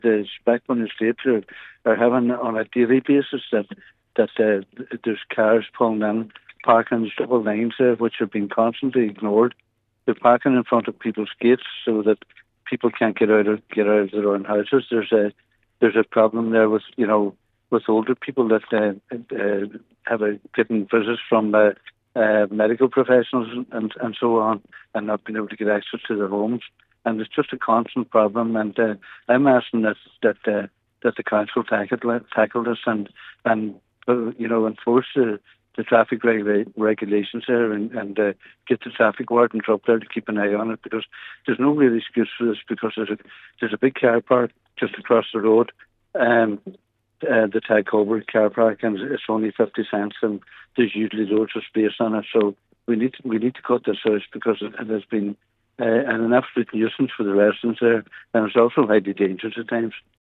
the Spackman Estates are having on a daily basis that there's cars pulling in, parking in double lines there, which have been constantly ignored. They're parking in front of people's gates so that people can't get out of their own houses. There's a problem there with with older people that getting visits from medical professionals and so on, and not being able to get access to their homes. And it's just a constant problem. And I'm asking that the council tackle this and enforce the traffic regulations there and get the traffic wardens up there to keep an eye on it, because there's no real excuse for this, because there's a big car park just across the road, the Tag Hobart car park, and it's only 50 cents, and there's usually loads of space on it. So we need to cut this out, because it has been an absolute nuisance for the residents there, and it's also highly dangerous at times.